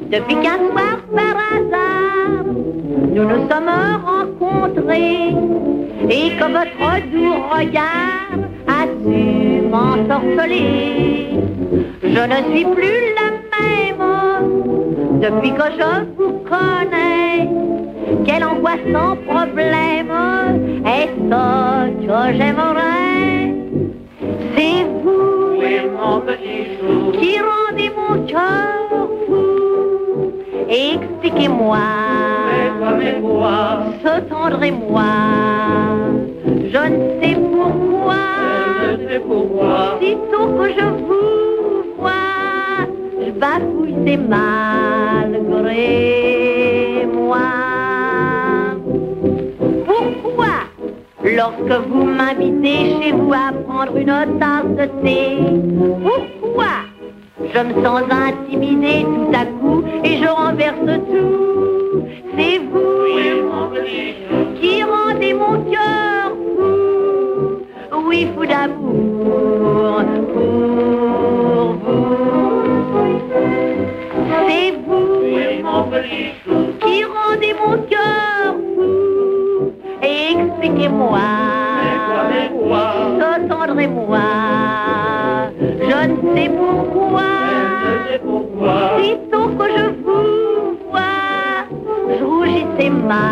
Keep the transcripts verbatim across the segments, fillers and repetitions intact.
Depuis qu'un soir par hasard, nous nous sommes rencontrés et que votre doux regard a su m'ensorceler. Je ne suis plus la même depuis que je vous connais. Quel angoissant problème est ce que j'aimerais? C'est vous, oui, mon petit chou, qui rendez mon cœur fou. Expliquez-moi, mais quoi, ce tendre et moi. Je ne sais pourquoi, je ne sais pourquoi. Sitôt que je vous vois, je bafouille, c'est malgré moi. Pourquoi, lorsque vous m'invitez chez vous à prendre une tasse de thé, pourquoi je me sens intimidée tout à coup et je renverse tout? C'est vous, oui, mon petit chou, qui rendez mon cœur fou. Oui, fou d'amour pour vous. C'est vous, oui, mon petit chou, qui rendez mon cœur fou. Et expliquez-moi, mais quoi, mais quoi, ce tendre et moi. Je ne sais pourquoi, je ne sais pourquoi. Sitôt que je vous vois, je rougissais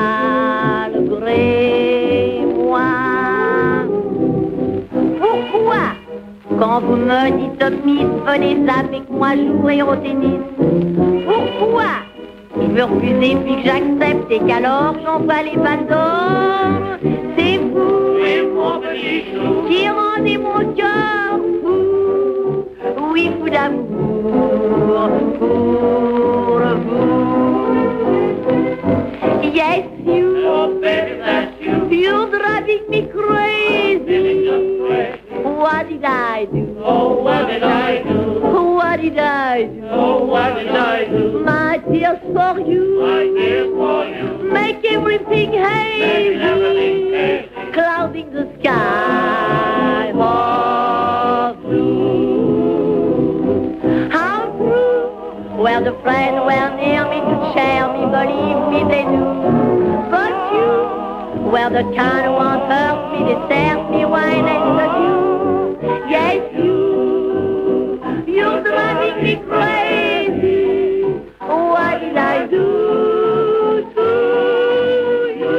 malgré moi. Pourquoi, quand vous me dites Miss, venez avec moi jouer au tennis? Pourquoi il me refusez puis que j'accepte et qu'alors j'envoie les balles d'or? C'est vous, oui, mon petit chou, qui rendez mon cœur fou. Oui, fou d'amour pour vous. Yes, you, oh, baby, that's you. You're driving me crazy. What did I do? Oh, what did I do? What did I do? Oh, what did I do? My tears for you. My tears for you. Make everything hazy. Make everything hazy. Clouding the sky of blue. How true were the friends who were near me to share me, believe me they do. But you were the kind who won't hurt me, desert me, wine and the dew. Yes, you, you're driving me crazy. What did I do to you?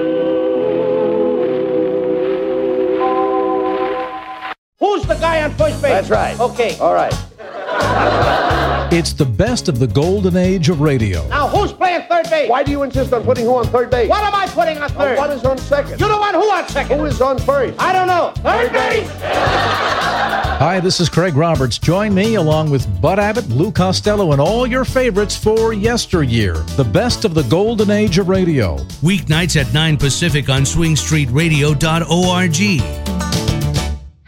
Who's the guy on first base? That's right. Okay. All right. It's the best of the golden age of radio. Now, who's playing third base? Why do you insist on putting who on third base? What am I putting on third? Uh, what is on second? You're the one who on second. Who is on first? I don't know. Third base! Hi, this is Craig Roberts. Join me along with Bud Abbott, Lou Costello, and all your favorites for Yesteryear, the best of the golden age of radio. Weeknights at nine Pacific on swing street radio dot org.